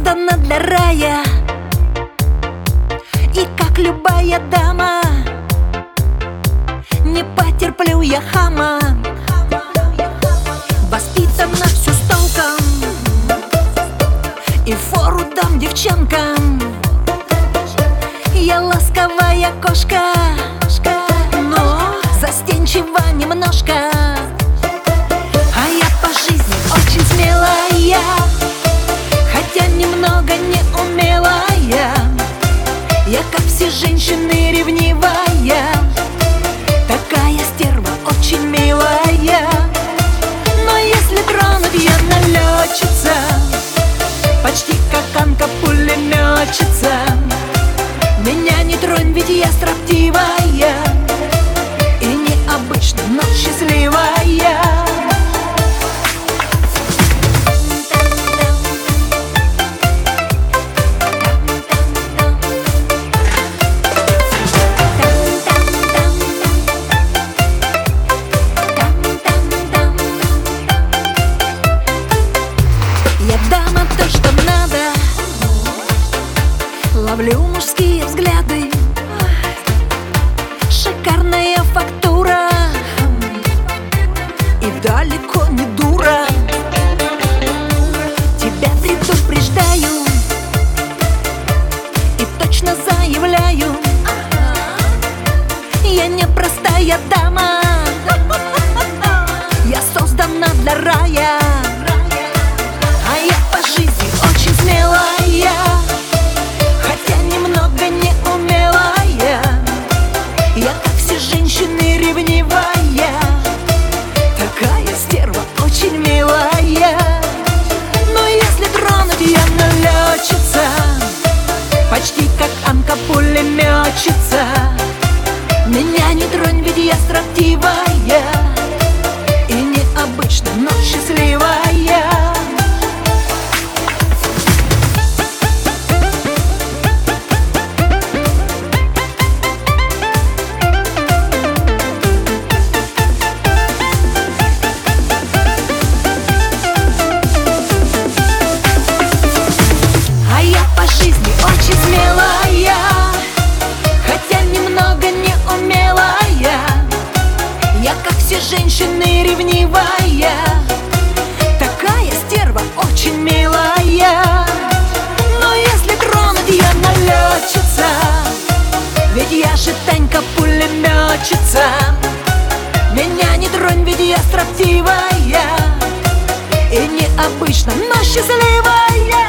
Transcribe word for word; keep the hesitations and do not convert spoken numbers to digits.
создана для рая, и как любая дама не потерплю я хама. Воспитана всю с толком и фору дам девчонкам. Я ласковая кошка, но застенчива немножко. А я по жизни очень смелая, хотя немного неумелая. Я, как все женщины, ревнивая, такая стерва очень милая. Но если тронуть, я налетчица, почти как Анка-пулеметчица. Меня не тронь, ведь я строптивая и необычно, но счастливая. Я дама то, что надо, ловлю мужские взгляды. Шикарная фактура и далеко не дура. Тебя предупреждаю и точно заявляю, я не простая дама, я создана для рая. А я по жизни очень смелая, хотя немного неумелая. Я, как все женщины, ревнивая, такая стерва очень милая. Но если тронуть, я налетчица, почти как Анка-пулеметчица. Меня не тронь, ведь я строптивая и необычно, но счастливая. Очень смелая, хотя немного неумелая. Я, как все женщины, ревнивая, такая стерва очень милая. Но если тронуть, я налетчица, ведь я же Танька-пулеметчица. Меня не тронь, ведь я строптивая и необычно, но счастливая.